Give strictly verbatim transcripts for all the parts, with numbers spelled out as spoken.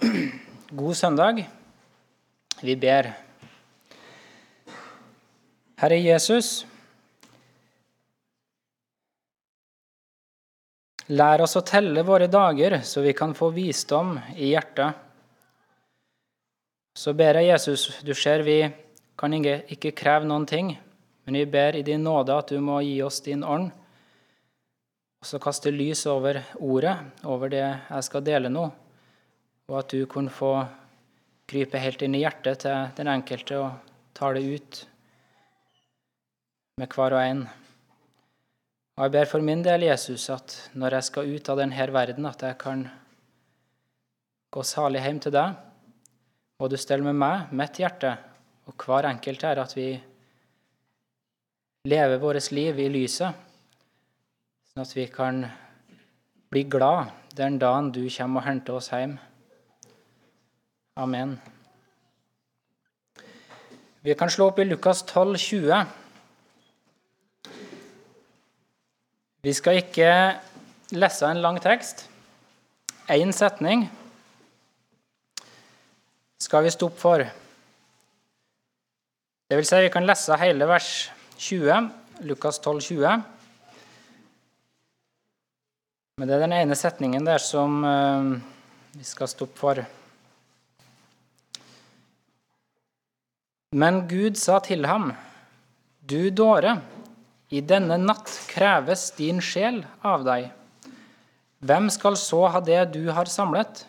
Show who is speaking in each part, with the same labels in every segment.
Speaker 1: God søndag. Vi ber. Herre Jesus, lær oss å telle våre dager, så vi kan få visdom i hjertet. Så ber jeg Jesus, du ser vi kan ikke, ikke kreve noen ting, men vi ber i din nåde at du må gi oss din ånd, og så kaste lys over ordet, over det jeg skal dele nå, og at du kunne få krype helt inn i hjertet til den enkelte og ta det ut med hver og en. Og jeg ber for min del, Jesus, at når jeg skal ut av denne verden, at jeg kan gå salig hjem til deg, og du steller med meg, mitt hjerte, og hver enkelt er at vi lever vårt liv i lyset, sånn at vi kan bli glad den dagen du kommer og henter oss hjem. Amen. Vi kan slå opp i Lukas tolv tjue. Vi skal ikke lese en lang tekst. En setning skal vi stoppe for. Det vil si, vi kan lese hele vers tjue, Lukas tolv tjue. Men det er den ene setningen der som uh, vi skal stoppe for. Men Gud sa til ham, du dåre, i denne natt kreves din sjel av deg. Hvem skal så ha det du har samlet?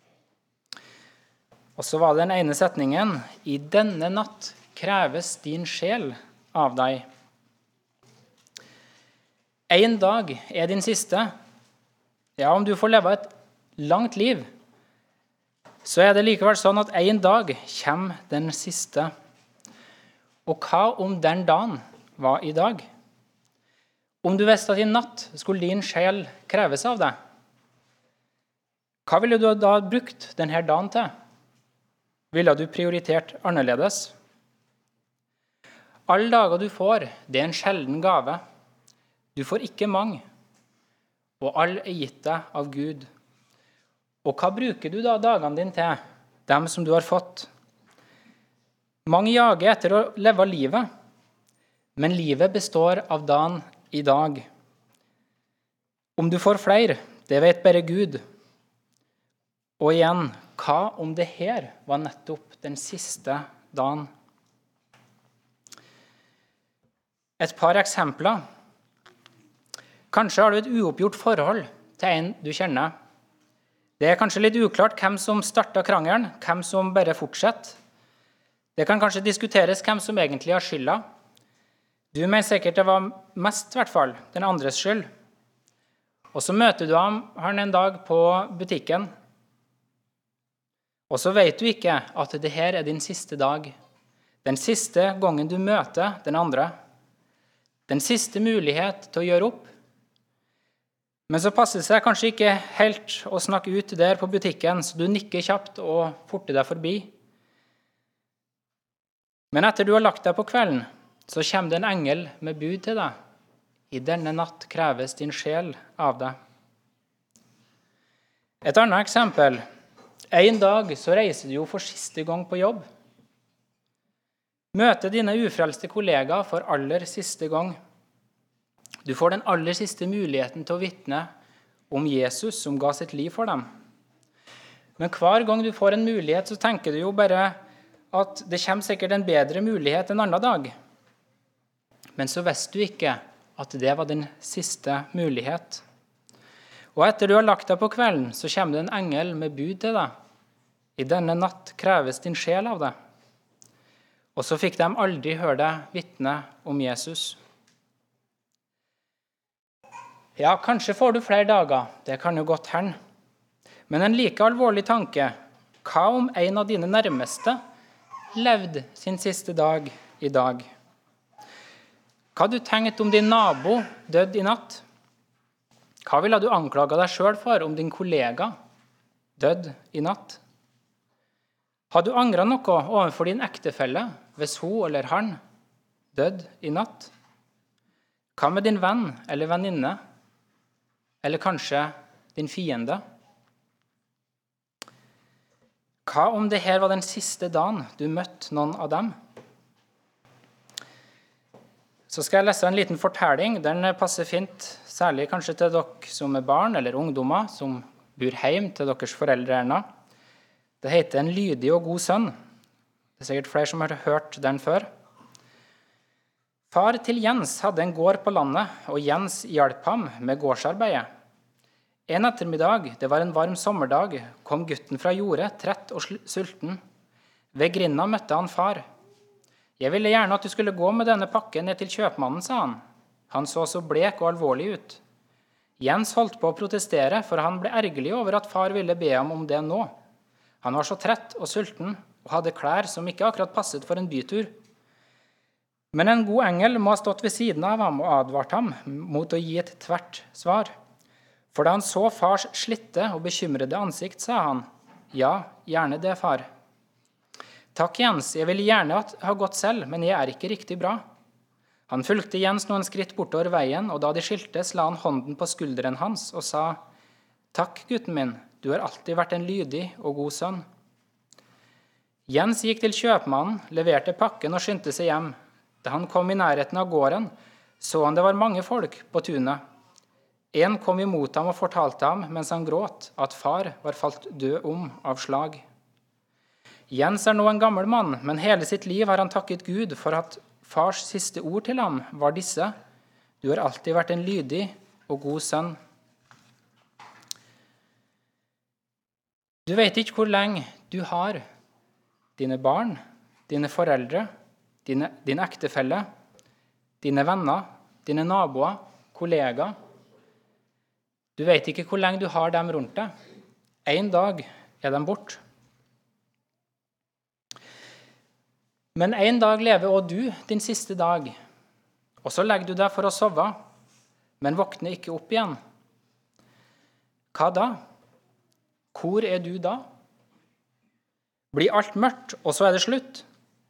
Speaker 1: Og så var det den ene setningen, i denne natt kreves din sjel av deg. En dag er din siste. Ja, om du får leve et langt liv, så er det likevel sånn at en dag kommer den siste. Og hva om den dagen var i dag? Om du visste at i natt skulle din sjel kreves av deg, hva ville du da brukt denne dagen til? Ville du prioritert annerledes? Alle dager du får, det er en sjelden gave. Du får ikke mange, og alle er gitt deg av Gud. Og hva bruker du da dagene dine til, dem som du har fått? Mange jager etter å leve livet, men livet består av dagen i dag. Om du får flere, det vet bare Gud. Og igjen, hva om det her var nettopp den siste dagen? Et par eksempler. Kanskje har du et uoppgjort forhold til en du kjenner. Det er kanskje litt uklart hvem som startet krangelen, hvem som bare fortsetter. Det kan kanskje diskuteres hvem som egentlig har skylda. Du mener sikkert det var mest, i hvert fall, den andres skyld. Og så møter du ham han en dag på butikken. Og så vet du ikke at det her er din siste dag. Den siste gangen du møter den andre. Den siste mulighet til å gjøre opp. Men så passer det seg kanskje ikke helt å snakke ut der på butikken, så du nikker kjapt og forter deg forbi. Men etter du har lagt deg på kvelden, så kommer det en engel med bud til deg. I denne natt kreves din sjel av deg. Et annet eksempel. En dag så reiser du jo for siste gang på jobb. Møter dine ufrelste kollegaer for aller siste gang. Du får den aller siste muligheten til å vitne om Jesus som ga sitt liv for dem. Men hver gang du får en mulighet, så tenker du jo bare at det kommer sikkert en bedre mulighet en annen dag. Men så visste du ikke at det var din siste mulighet. Og etter du har lagt deg på kvelden, så kommer det en engel med bud til deg. I denne natt kreves din sjel av deg. Og så fikk de aldri høre deg vitne om Jesus. Ja, kanskje får du flere dager, det kan jo godt hende. Men en like alvorlig tanke, hva om en av dine nærmeste levde sin siste dag i dag? Hva hadde du tenkt om din nabo døde i natt? Hva ville du anklaget deg selv for om din kollega døde i natt? Hadde du angret noe overfor din ektefelle hvis hun eller han døde i natt? Hva med din venn eller venninne? Eller kanskje din fiende? Hva om det her var den siste dagen du møtte noen av dem? Så skal jeg lese en liten fortelling. Den passer fint, særlig kanskje til dere som er barn eller ungdommer, som bor hjem til deres foreldre ennå. Det heter En lydig og god sønn. Det er sikkert flere som har hørt den før. Far til Jens hadde en gård på landet, og Jens hjalp ham med gårdsarbeidet. En ettermiddag, det var en varm sommerdag, kom gutten fra jordet, trett og sulten. Ved grinda møtte han far. Jeg ville gjerne at du skulle gå med denne pakken ned til kjøpmannen, sa han. Han så så blek og alvorlig ut. Jens holdt på å protestere, for han ble ergerlig over at far ville be ham om det nå. Han var så trett og sulten, og hadde klær som ikke akkurat passet for en bytur. Men en god engel må ha stått ved siden av ham og advart ham mot å gi et tvert svar. For da han så fars slitte og bekymrede ansikt, sa han, ja, gjerne det, far. Takk, Jens, jeg ville gjerne ha gått selv, men jeg er ikke riktig bra. Han fulgte Jens noen skritt bortover veien, og da de skiltes, la han hånden på skulderen hans og sa, takk, gutten min, du har alltid vært en lydig og god sønn. Jens gikk til kjøpmannen, leverte pakken og skyndte seg hjem. Da han kom i nærheten av gården, så han det var mange folk på tunet. En kom imot ham og fortalte ham, mens han gråt, at far var falt død om av slag. Jens er nå en gammel mann, men hele sitt liv har han takket Gud for at fars siste ord til ham var disse, du har alltid vært en lydig og god sønn. Du vet ikke hvor lenge du har dine barn, dine foreldre, dine, din ektefelle, dine venner, dine naboer, kollegaer. Du vet ikke hvor lenge du har dem rundt deg. En dag er de bort. Men en dag lever også du din siste dag, og så legger du deg for å sove, men våkner ikke opp igjen. Hva da? Hvor er du da? Blir alt mørkt, og så er det slutt?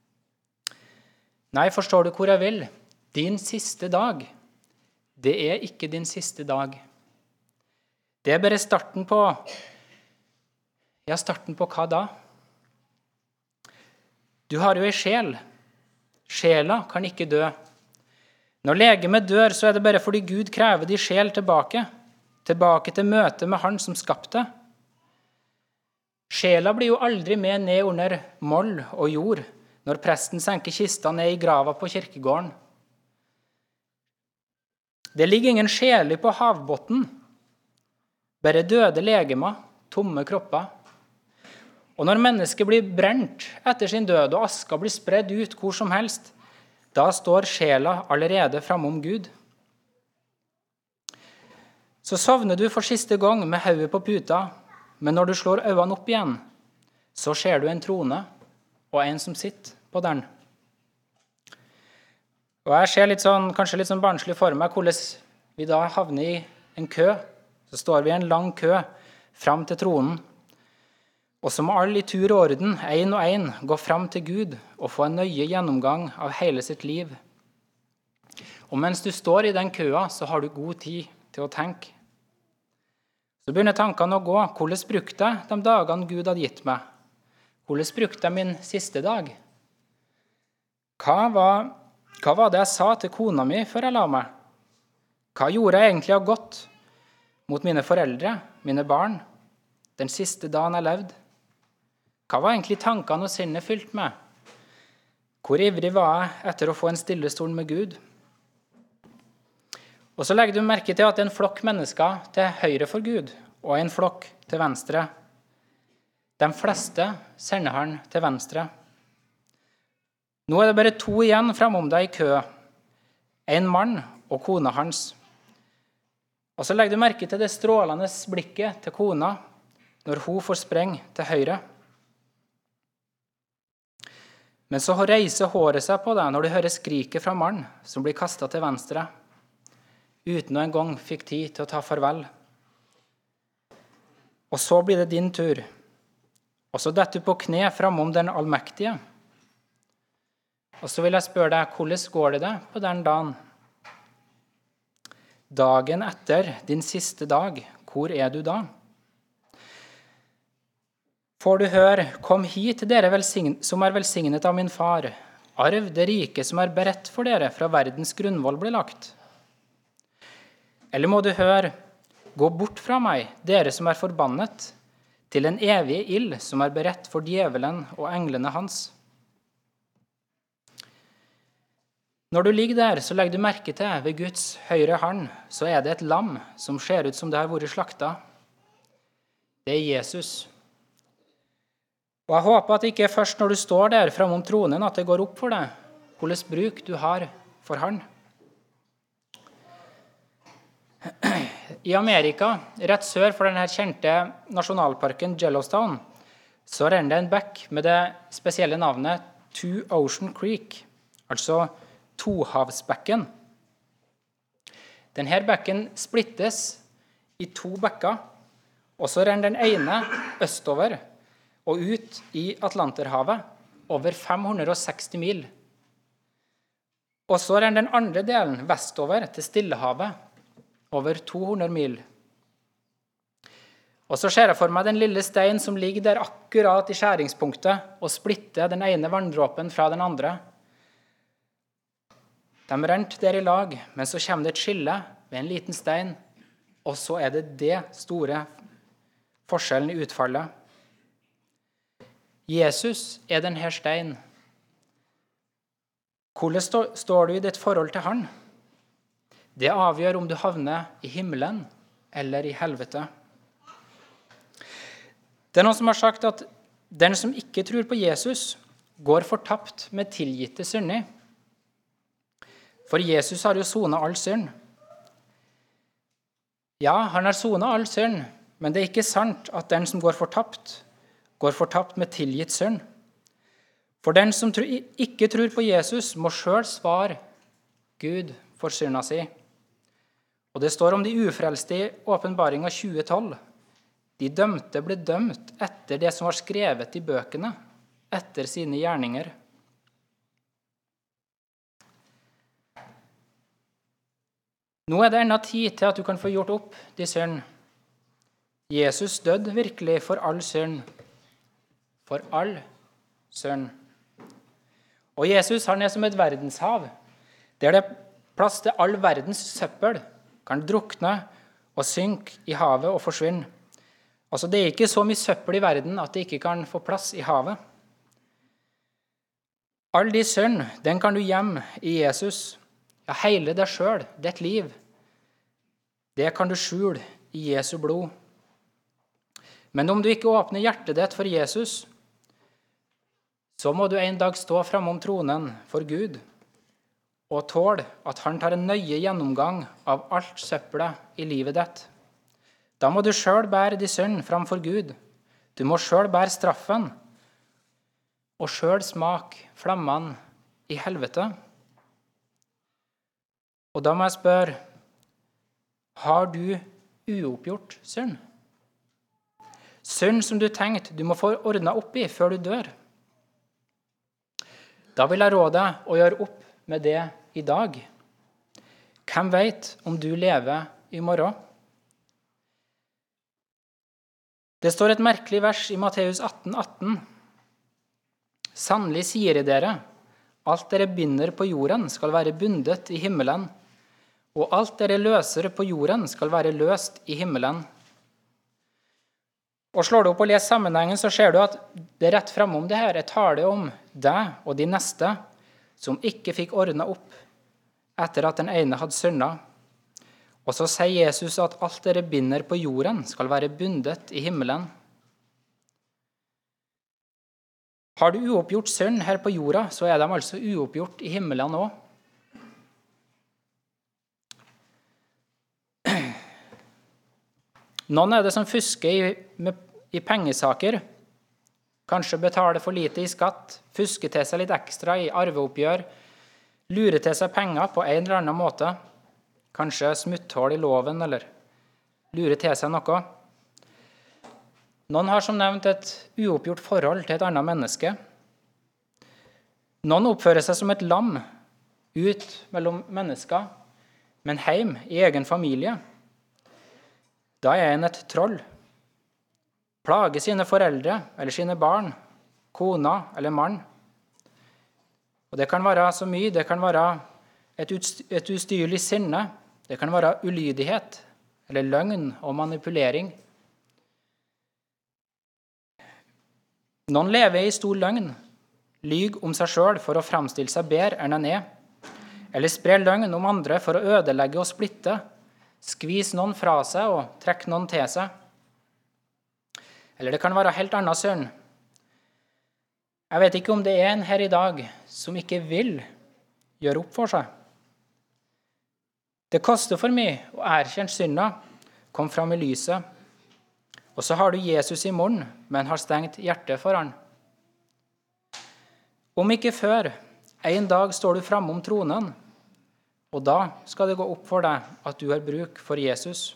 Speaker 1: Nei, forstår du hvor jeg vil? Din siste dag, det er ikke din siste dag. Det er bare starten på, ja, starten på hva da? Du har jo en sjel. Sjela kan ikke dø. Når legemet dør, så er det bare fordi Gud krever de sjel tilbake, tilbake til møte med Han som skapte. Sjela blir jo aldri med ned under moll og jord, når presten senker kista ned i grava på kirkegården. Det ligger ingen sjeler på havbotten, bare døde legemer, tomme kropper. Og når mennesket blir brent etter sin død, og aska blir spredd ut hvor som helst, da står sjela allerede framom Gud. Så sovner du for siste gang med hodet på puta, men når du slår øynene opp igjen, så ser du en trone og en som sitter på den. Og jeg ser litt sånn, kanskje litt sånn barnslig for meg hvordan vi da havner i en kø. Så står vi i en lang kø fram til tronen. Og så må alle i tur og orden, en og en, gå fram til Gud og få en nøye gjennomgang av hele sitt liv. Og mens du står i den køa, så har du god tid til å tenke. Så begynner tankene å gå. Hvordan brukte jeg de dagene Gud hadde gitt meg? Hvordan brukte jeg min siste dag? Hva var, hva var det jeg sa til kona mi før jeg la meg? Hva gjorde jeg egentlig av godt mot mine foreldre, mine barn, den siste dagen jeg levde? Hva var egentlig tankene og sinnet fylt med? Hvor ivrig var jeg etter å få en stille stol med Gud? Og så legger du merke til at det er en flokk mennesker til høyre for Gud, og en flokk til venstre. De fleste sender han til venstre. Nå er det bare to igjen framom deg i kø. En mann og kona hans. Og så legger du merke til det strålende blikket til kona når hun får spreng til høyre. Men så reiser håret seg på deg når du hører skriket fra mannen som blir kastet til venstre, uten å en gang fikk tid til å ta farvel. Og så blir det din tur. Og så detter du på kne framom den allmektige. Og så vil jeg spørre deg, hvordan går det deg på den dagen? Dagen etter din siste dag, hvor er du da? får du høre, kom hit, dere velsign- som er velsignet av min far. Arv det rike som er beredt for dere fra verdens grunnvoll ble lagt. Eller må du høre, gå bort fra meg, dere som er forbannet, til en evig ild som er beredt for djevelen og englene hans. Når du ligger der, så legger du merke til ved Guds høyre hånd, så er det et lam som ser ut som det har vært slakta. Det er Jesus. Og jeg håper at det ikke er først når du står der framom tronen at det går opp for deg hvordan bruk du har for han. I Amerika, rett sør for denne kjente nasjonalparken Yellowstone, så renner det en bekk med det spesielle navnet Two Ocean Creek, altså Tohavsbekken. Denne bekken splittes i to bekker, og så renner den ene østover og ut i Atlanterhavet, over fem hundre og seksti mil. Og så renner den andre delen vestover til Stillehavet, over to hundre mil. Og så ser jeg for meg den lille steinen som ligger der akkurat i skjæringspunktet og splitter den ene vanndråpen fra den andre. De rent der i lag, men så kommer det et skille ved en liten stein, og så er det det store forskjellen i utfallet. Jesus er denne steinen. Hvordan står du i ditt forhold til han? Det avgjør om du havner i himmelen eller i helvete. Det er noen som har sagt at den som ikke tror på Jesus, går fortapt med tilgitte synder. For Jesus har jo sonet all synd. Ja, han har sonet all synd, men det er ikke sant at den som går fortapt, går fortapt med tilgitt synd. For den som ikke tror på Jesus, må selv svare Gud for synda si. Og det står om de ufrelste i Åpenbaringen tjue tolv. De dømte ble dømt etter det som var skrevet i bøkene, etter sine gjerninger. Nå er det enda tid til at du kan få gjort opp de synd. Jesus døde virkelig for all synd. For all synd. Og Jesus han er som et verdenshav, der det er plass til all verdens søppel, kan drukne og synke i havet og forsvinne. Altså, det er ikke så mye søppel i verden at det ikke kan få plass i havet. All de synd, den kan du gjemme i Jesus. Ja, hele deg selv, ditt liv, det kan du skjule i Jesu blod. Men om du ikke åpner hjertet ditt for Jesus, så må du en dag stå framom tronen for Gud og tåle at han tar en nøye gjennomgang av alt søppelet i livet ditt. Da må du selv bære de synd framfor Gud. Du må selv bære straffen og selv smake flammene i helvete. Og da må jeg spørre, har du uoppgjort synd? Synd som du tenkte du må få ordnet opp i før du dør. Da vil jeg råde deg å gjøre opp med det i dag. Hvem vet om du lever i morgen? Det står et merkelig vers i Matteus atten atten. Sannelig sier jeg dere, alt dere binder på jorden skal være bundet i himmelen, og alt dere løser på jorden skal være løst i himmelen. Og slår du opp og leser sammenhengen, så ser du at det rett framom det her er tale om deg og de neste som ikke fikk ordnet opp etter at den ene hadde syndet. Og så sier Jesus at alt dere binder på jorden skal være bundet i himmelen. Har du uoppgjort synd her på jorda, så er de altså uoppgjort i himmelen også. Noen er det som fusker i, med, i pengesaker, kanskje betaler for lite i skatt, fusker til seg litt ekstra i arveoppgjør, lurer til seg penger på en eller annen måte, kanskje smutthull i loven eller lurer til seg noe. Noen har som nevnt et uoppgjort forhold til et annet menneske. Noen oppfører seg som et lam ut mellom mennesker, men hjem i egen familie. Da er en et troll. plage sine foreldre eller sine barn, kona eller mann. Og det kan være så mye, det kan være et, utst et ustyrlig sinne, det kan være ulydighet eller løgn og manipulering. Noen lever i stor løgn, lyg om seg selv for å fremstille seg bedre enn en er, eller sprer løgn om andre for å ødelegge og splitte, skvis noen fra seg og trekke noen til seg. Eller det kan være helt annet sønn. Jeg vet ikke om det er en her i dag som ikke vil gjøre opp for seg. Det koster for meg å erkjenne synda, kom fram i lyset, og så har du Jesus i munnen, men har stengt hjertet for han. Om ikke før, en dag står du fremme om tronen, og da skal det gå opp for deg at du har bruk for Jesus.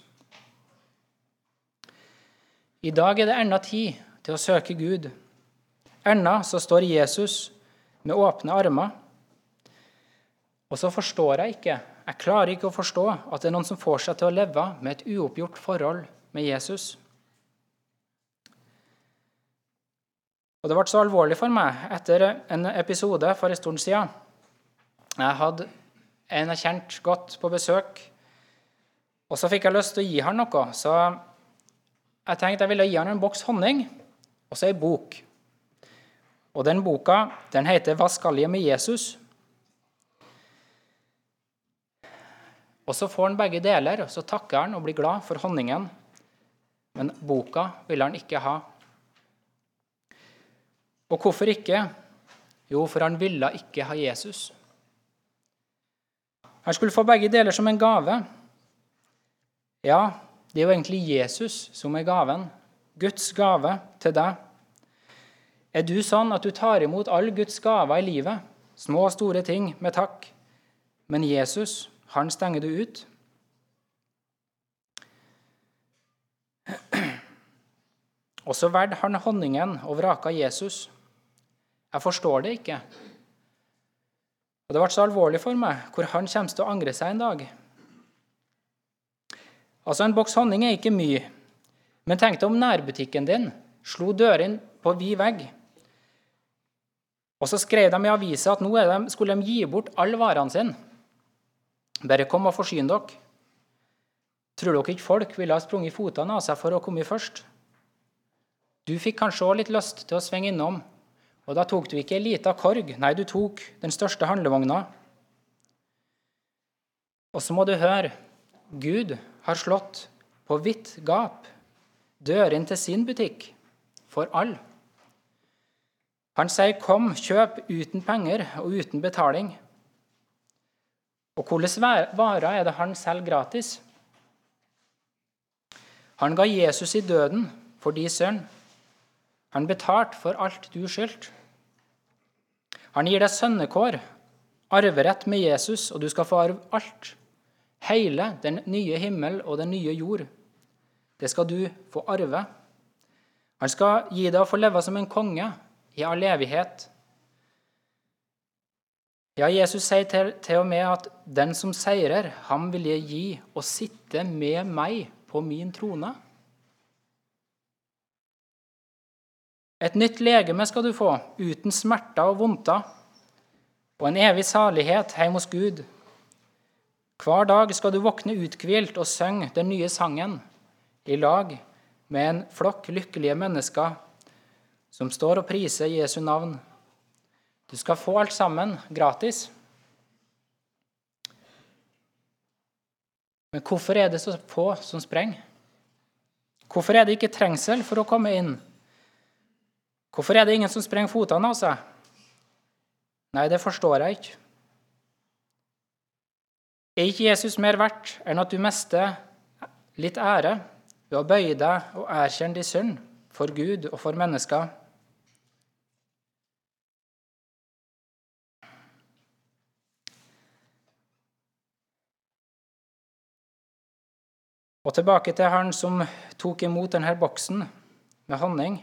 Speaker 1: I dag er det enda tid til å søke Gud. Enda så står Jesus med åpne armer. Og så forstår jeg ikke, jeg klarer ikke å forstå at det er noen som får seg til å leve med et uoppgjort forhold med Jesus. Og det ble så alvorlig for meg etter en episode for en stund siden. Jeg hadde en jeg kjent godt på besøk, og så fikk jeg lyst til å gi han noe, så jeg tenkte jeg ville gi han en boks honning, og så en bok. Og den boka, den heter «Hva skal jeg med Jesus?». Og så får han begge deler, og så takker han og blir glad for honningen. Men boka vil han ikke ha. Og hvorfor ikke? Jo, for han ville ikke ha Jesus. Han skulle få begge deler som en gave. Ja, det er jo egentlig Jesus som er gaven. Guds gave til deg. Er du sånn at du tar imot all Guds gaver i livet, små og store ting med takk, men Jesus, han stenger du ut? Og så valgte han honningen og vraka Jesus. Jeg forstår det ikke. Og det ble så alvorlig for meg, hvor han kommer til å angre seg en dag. Altså, en boks honning er ikke mye, men tenk deg om nærbutikken din slo døren på vid vegg, og så skrev de i avisa at nå de, skulle de gi bort alle varene sine. Bare kom og forsyn dere. Tror dere ikke folk ville ha sprunget i fotene av seg for å komme først? Du fikk kanskje også litt lyst til å svinge innom, og da tok du ikke en liten korg, nei, du tok den største handlevogna. Og så må du høre, Gud har slått på vidt gap døren til sin butikk for all. Han sier, kom, kjøp uten penger og uten betaling. Og hvilke varer er det han selger gratis? Han ga Jesus i døden for din sønn. Han betalte for alt du skyldte. Han gir deg sønnekår, arverett med Jesus, og du skal få arve alt. Hele den nye himmel og den nye jord. Det skal du få arve. Han skal gi deg å få leve som en konge i all evighet. Ja, Jesus sier til, til og med at den som seirer, han vil jeg gi å sitte med meg på min trone. Et nytt legeme skal du få, uten smerter og vondter, og en evig salighet hjemme hos Gud. Hver dag skal du våkne uthvilt og synge den nye sangen, i lag med en flokk lykkelige mennesker som står og priser Jesu navn. Du skal få alt sammen gratis. Men hvorfor er det så få som sprenger? Hvorfor er det ikke trengsel for å komme inn? Hvorfor er det ingen som sprenger fotene av seg? Nei, det forstår jeg ikke. Er ikke Jesus mer verdt enn at du mister litt ære ved å bøye deg og erkjenne din synd for Gud og for mennesker? Og tilbake til han som tok imot denne boksen med honning.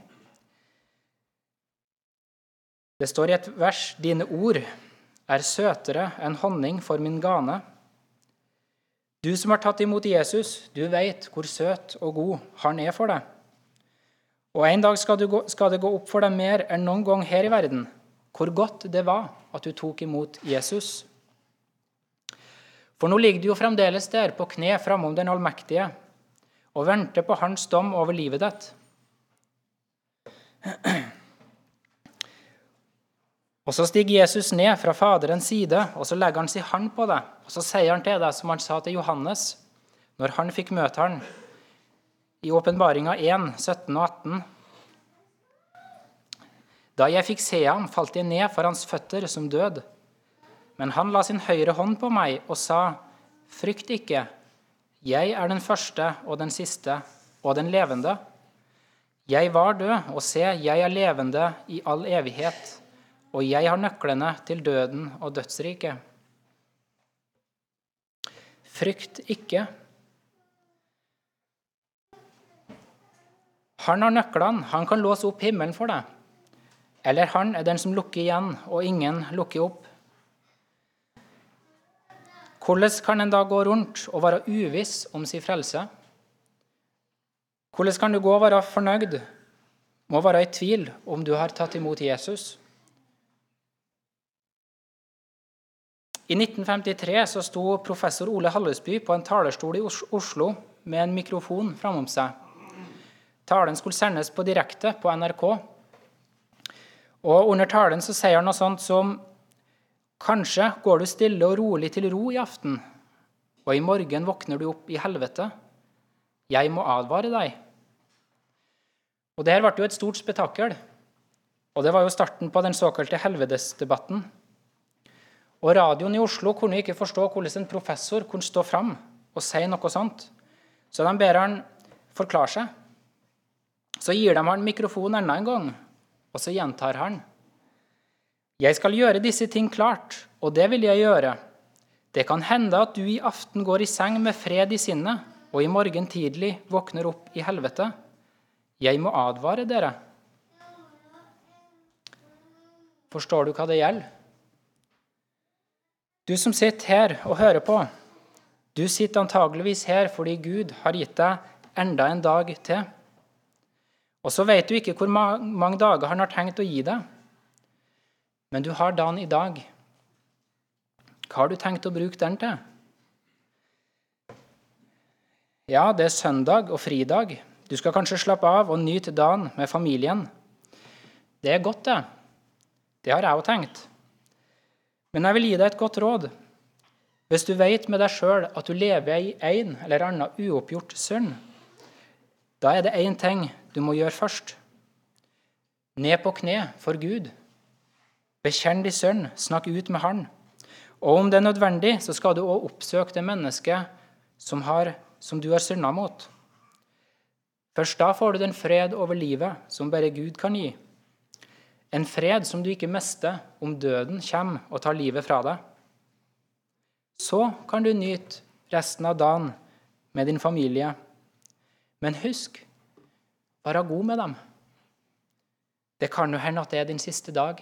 Speaker 1: Det står i et vers, dine ord er søtere enn honning for min gane. Du som har tatt imot Jesus, du vet hvor søt og god han er for deg. Og en dag skal, gå, skal det gå opp for deg mer enn noen gang her i verden, hvor godt det var at du tok imot Jesus. For nå ligger du jo fremdeles der på kne framom den allmektige, og venter på hans dom over livet ditt. Og så stiger Jesus ned fra Faderens side, og så legger han sin hånd på deg, og så sier han til deg, som han sa til Johannes, når han fikk møte han, i Åpenbaringen én, sytten og atten. Da jeg fikk se ham, falt jeg ned for hans føtter som død. Men han la sin høyre hånd på meg og sa, frykt ikke, jeg er den første og den siste og den levende. Jeg var død, og se, jeg er levende i all evighet, og jeg har nøklene til døden og dødsriket. Frykt ikke. Han har nøklene, han kan låse opp himmelen for deg. Eller han er den som lukker igjen, og ingen lukker opp. Hvordan kan en da gå rundt og være uviss om sin frelse? Hvordan kan du gå og være fornøyd, må være i tvil om du har tatt imot Jesus? I nitten femtitre så sto professor Ole Hallesby på en talerstol i Oslo med en mikrofon framom seg. Talen skulle sendes på direkte på N R K. Og under talen så sier han noe sånt som, kanskje går du stille og rolig til ro i aften, og i morgen våkner du opp i helvete. Jeg må advare deg. Og det her ble jo et stort spetakkel, og det var jo starten på den såkalte helvedesdebatten. Og radioen i Oslo kunne ikke forstå hvordan en professor kunne stå fram og si noe sånt, så de ber han forklare seg. Så gir de han mikrofonen enda en gang, og så gjentar han. Jeg skal gjøre disse ting klart, og det vil jeg gjøre. Det kan hende at du i aften går i seng med fred i sinnet, og i morgen tidlig våkner opp i helvete. Jeg må advare dere. Forstår du hva det gjelder? Du som sitter her og hører på, du sitter antageligvis her fordi Gud har gitt deg enda en dag til. Og så vet du ikke hvor mange dager han har tenkt å gi deg. Men du har dagen i dag. Hva har du tenkt å bruke den til? Ja, det er søndag og fridag. Du skal kanskje slappe av og nyte dagen med familien. Det er godt, det. Det har jeg også tenkt. Men jeg vil gi deg et godt råd. Hvis du vet med deg selv at du lever i en eller annen uoppgjort synd, da er det en ting du må gjøre først. Ned på kne for Gud. Bekjenn din synd, snakk ut med han. Og om det er nødvendig, så skal du også oppsøke det mennesket som, har, som du har syndet mot. Først da får du den fred over livet som bare Gud kan gi. En fred som du ikke mister om døden kommer og tar livet fra deg. Så kan du nyte resten av dagen med din familie. Men husk, vær god med dem. Det kan jo hende at det er din siste dag.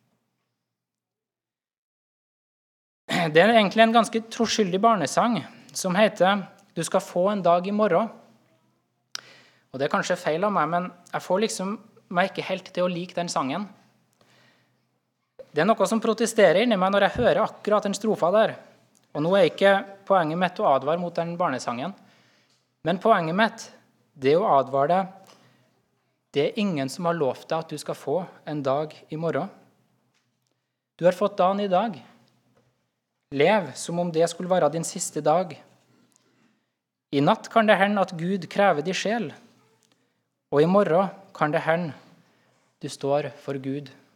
Speaker 1: Det er egentlig en ganske troskyldig barnesang som heter «Du skal få en dag i morgen». Og det er kanskje feil av meg, men jeg får liksom meg ikke helt til å like den sangen. Det er noe som protesterer inni meg når jeg hører akkurat den strofa der. Og nå er ikke poenget mitt å advare mot den barnesangen. Men poenget mitt, det er å advare deg. Det er ingen som har lovt deg at du skal få en dag i morgen. Du har fått dagen i dag. Lev som om det skulle være din siste dag. I natt kan det hende at Gud krever din sjel. Og i morgen kan det hende du står for Gud.